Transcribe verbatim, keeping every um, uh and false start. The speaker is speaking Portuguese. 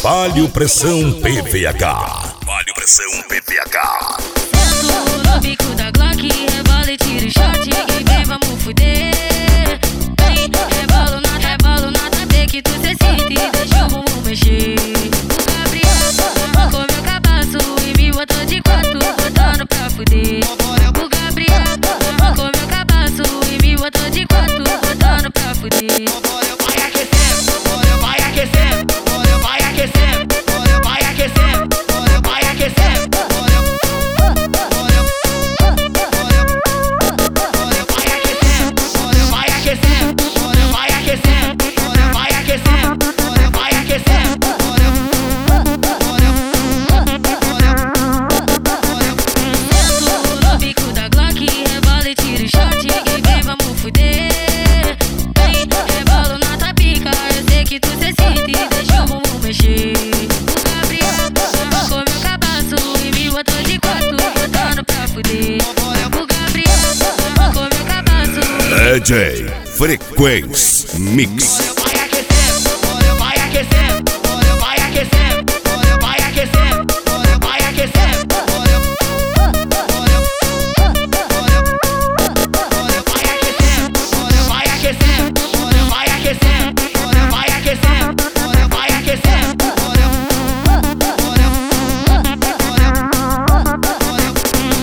Trabalho Pressão P V H. Trabalho Pressão P V H. Sento no bico da Glock, rebola e tiro shot, e vem, vamos fuder. Vem, rebolo na, rebolo na T que tu cê sente e deixa o bumbum mexer. O Gabriel arrancou meu cabaço e me botou de quatro, botando pra fuder. O Gabriel arrancou meu cabaço e me botou de quatro, botando pra fuder. Vai aquecendo, vai aquecendo, vai aquecendo, vai aquecendo, vai aquecendo. Vai aquecendo, vai aquecendo, vai aquecendo, vai aquecendo. Sento no bico da Glock, rebola e tiro shot, e vem, vamos fuder. Vem, rebolo na tua pica, eu sei que tu cê sente e deixa o bumbum mexer. O Gabriel arrancou meu cabaço e me botou de quatro, botando pra fuder. O Gabriel arrancou meu cabaço. D J Frequência Mix.